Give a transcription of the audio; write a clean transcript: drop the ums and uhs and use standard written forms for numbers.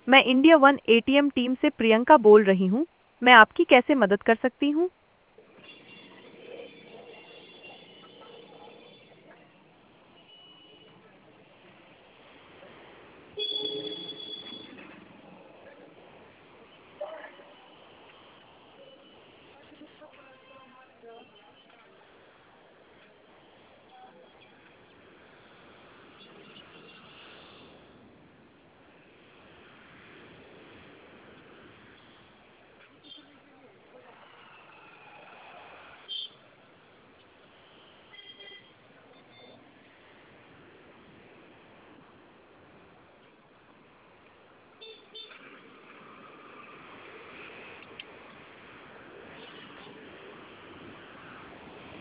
मैं India one ATM team से प्रियंका बोल रही हूँ। मैं आपकी कैसे मदद कर सकती हूँ?